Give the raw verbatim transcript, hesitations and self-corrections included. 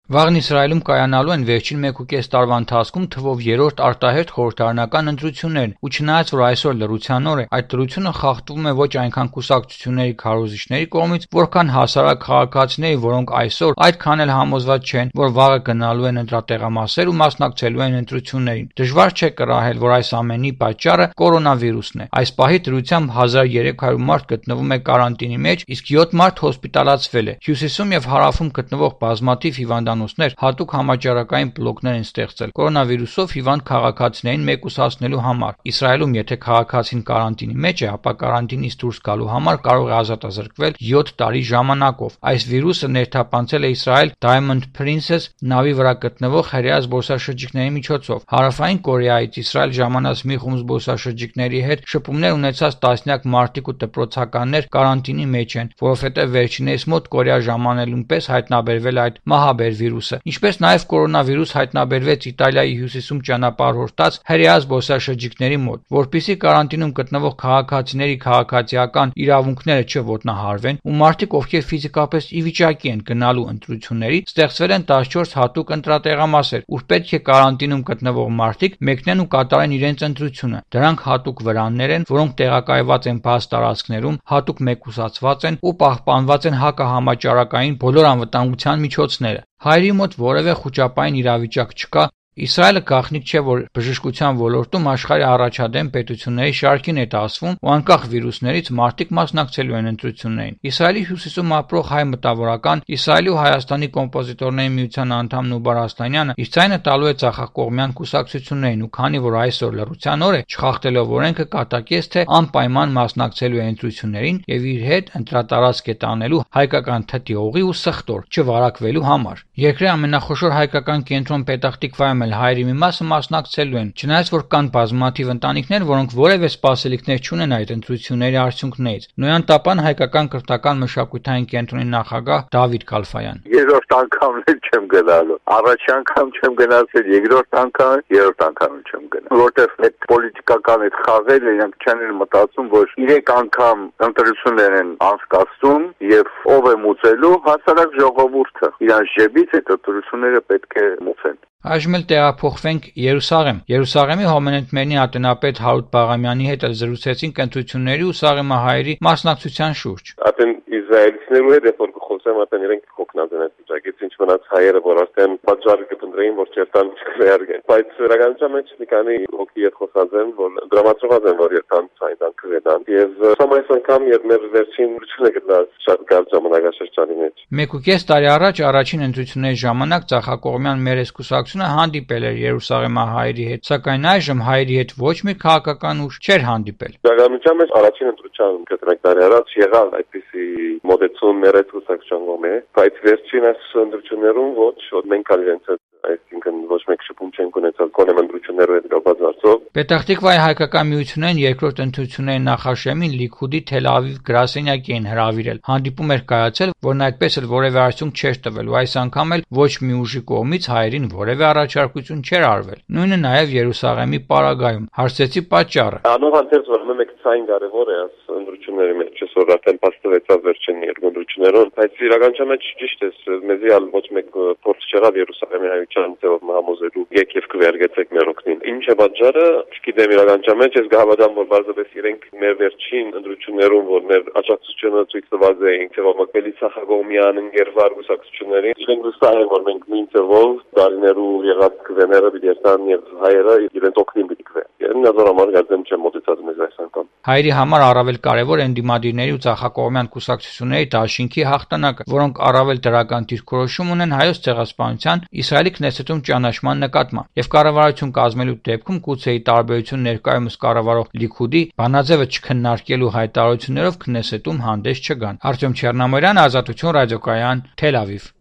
Վաղն Իսրայելում կայանալու են վերջին մեկուկես տարվա ընթացքում թվով երրորդ արտահերթ խորհրդարանական ընտրություններն, ու չնայած որ այսօր լռության օր է, այդ լռությունը խախտվում է ոչ այնքան կուսակցությունների քարոզիչների կողմից, որքան հասարակ քաղաքացիների, որոնք այսօր այդքան էլ համոզված չեն, որ վաղը գնալու են ընտրատեղամասեր ու մասնակցելու են ընտրություններին։ Դժվար չէ կռահել, որ այս ամենի պատճառը կորոնավիրուսն է։ Այս պահի դրությամբ հազար երեք հարյուր մարդ գտնվում է կարանտինի մեջ, իսկ յոթ մարդ հոսպիտալացվել է։ Հյուսիսում եւ հարավում գտնվող բազմաթիվ հիվանդանոցներ հատուկ համաճարակային բլոկներ են ստեղծել կորոնավիրուսով հիվանդ քաղաքացիներին մեկուսացնելու համար։ Իսրայելում, եթե քաղաքացին կարանտինի մեջ է, ապա կարանտինից դուրս գալու համար կարող է ազատազրկվել յոթ տարի ժամանակով։ Այս վիրուսը ներթափանցել է Իսրայել Diamond Princess նավի վրա գտնվող հրեա զբոսաշրջիկների միջոցով։ Հարավային Կորեայից Իսրայել ժամանած մի խումբ զբոսաշրջիկների հետ շփումներ ունեցած տասնյակ մարդիկ ու դպրոցականներ կարանտինի մեջ են, որովհետև վերջինիս մոտ Կորեա ժամանելուն պես հայտնաբերվել այդ մահաբեր վիրուսը, ինչպես նաև կորոնավիրուս հայտնաբերվեց Իտալիայի հյուսիսում ճանապարհ հորտած հրեա զբոսաշրջիկների մոտ։ Որպեսզի կարանտինում գտնվող քաղաքացիների քաղաքացիական իրավունքները չոտնահարվեն ու մարդիկ, ովքեր ֆիզիկապես ի վիճակի են գնալու ընտրությունների, ստեղծվել են տասնչորս հատուկ ընտրատեղամասեր, ուր պետք է կարանտինում գտնվող մարդիկ մեկնեն ու կատարեն իրենց ընտրությունը։ Դրանք հատուկ վրաններ են, որոնք տեղակայված են բաց տարածքներում, հատուկ մեկուսացված են ու պահպանված են հակահամաճարակային բոլոր անվտանգության միջոցները։ Հայերի մոտ որևէ խուճապային իրավիճակ չկա։ Իսրայելը գաղտնիք չէ, որ բժշկության ոլորտում աշխարհի առաջադեմ պետությունների շարքին է տասվում ու անկախ վիրուսներից մարդիկ մասնակցելու են ընտրություններին։ Իսրայելի հյուսիսում ապրող հայ մտավորական, Իսրայելի ու Հայաստանի կոմպոզիտորների միության անդամ Նուբար Ասլանյանը իր ձայնը տալու է ցախակողմյան կուսակցություններին, ու քանի որ այսօր լռության օր է, չխախտելով օրենքը կատակեց, թե անպայման մասնակցելու է ընտրություններին եւ իր հետ ընտրատարածք է տանելու հայկական թթի օղի ու սխտոր, չվարակվելու համար։ Երկրի ամենախոշոր հայկական կենտրոն Պետախտիկվայում հայերի մի մասը մասնակցելու են, չնայած որ կան բազմաթիվ ընտանիքներ, որոնք որևէ սպասելիքներ չունեն այդ ընտրությունների արդյունքներից։ Նոյան Տապան հայկական կրթական մշակութային կենտրոնի նախագահ Դավիթ Կալֆայան։ Երրորդ անգամն էլ չեմ գնալու։ Առաջի անգամ չեմ գնացել, երկրորդ անգամ, երրորդ անգամ չեմ գնա։ Որտեվ այդ պոլիտիկական այդ խաղերը իրանք չեն մտածում, որ երեք անգամ ընտրություններ են անցկացում եւ ով է մուծելու, հասարակ ժողովուրդը։ Իրան ժեբից այդ ընտրությունները պետք է մուծեն։ Այժմ էլ տեղափոխվենք Երուսաղեմ։ Երուսաղեմի հոմենետմենի ատենապետ Հարութ Բաղամյանի հետ զրուցեցինք ընտրությունների ու սաղեմահայերի մասնակցության շուրջ։ Ատեն Իսրայելցիներու հետ որ խոսեմ, ատեն իրենք հոգնած են այդ վիճակից, ինչ մնաց հայերը, որ արդեն պատժարը կփնտրեին, որ չերտան չկրեարգեն։ Բայց իրականության մեջ մի քանի հոգի հետ խոսած են, որ դրամատուրգած են, որ երտան ցայտան կվետան։ Եվ սամայս անգամ երբ մեր վերջին ընտրությունը գտնած շատ կարճ ժամանակաշրջանի մեջ։ Մեկուկես տարի առաջ առաջին ընտրությունների ժամանակ ցախակողմյան Մերես կուսակցությունը հանդիպել էր Երուսաղեմահայերի հետ, սակայն այժմ հայերի հետ ոչ մի քաղաքական ուժ չէր հանդիպել։ Իրականության մեջ առաջին ընտրության կտրեք տարի առաջ եղավ այդպիսի մոդեցում Մերես կուսակցության կողմէ, բայց վերջին այս ընտրություններում ոչ, որ մենք իրենց այսինքն ոչ մեկ շփում չենք ունեցել կոնեմ ընտրություններով հետ կապված հարցով։ Պետախտիկվայի հայկական միությունեն երկրորդ ընտրությունների նախաշեմին Լիքուդի Թել Ավիվ գրասենյակ էին հրավիրել։ Հանդիպում էր կայացել, որն այդպես էլ որևէ արդյունք չէր տվել, ու այս անգամ էլ ոչ մի ուժի կողմից հայերին որևէ առաջարկություն չէր արվել։ Նույնը նաև Երուսաղեմի պարագայում։ Հարցեցի պատճառը։ Անովանտերս որ մեկ ցայն կարևոր է աս ընտրությունների մեջ, որ արդեն փաստվեցավ վերջին երկու ընտրություններով, բայց իրականության մեջ ճիշտ է, մեզի ալ ոչ մեկ փորձ չեղավ Երուսաղեմի հայության ձևով համոզելու եկև կվերգեցեք մեր օգնին։ Ինչ է պատճառը, չգիտեմ իրականության մեջ, ես կհավատամ, որ բարձրապես իրենք մեր վերջին ընտրություններում, որ մեր աջակցությունը ցույց տված էին, ձևով մկվելի ցախակողմյան ընկերվար կուսակցություններին, իրենք վստահ են, որ մենք նույն ձևով դարիներու եղած քվեները դիտեն եւ հայերը իրենց օգնին դիտեն։ Նազարամար գազեմ չեմ մոտեցած մեզ այս անգամ։ Հայերի համար առավել կարևոր են դիմադիրների ու ցախակողմյան կուսակցությունների դաշինքի հաղթանակը, որոնք առավել դրական դիրքորոշում ունեն հայոց ցեղասպանության, Իսրայելի Քնեսեթում ճանաչման նկատմամբ, եւ կառավարություն կազմելու դեպքում գուցե ի տարբերություն ներկայումս կառավարող Լիքուդի բանաձևը չքննարկելու հայտարարություններով Քնեսեթում հանդես չգան։ Արտյոմ Չեռնամորյան, Ազատություն ռադիոկայան, Թել Ավիվ։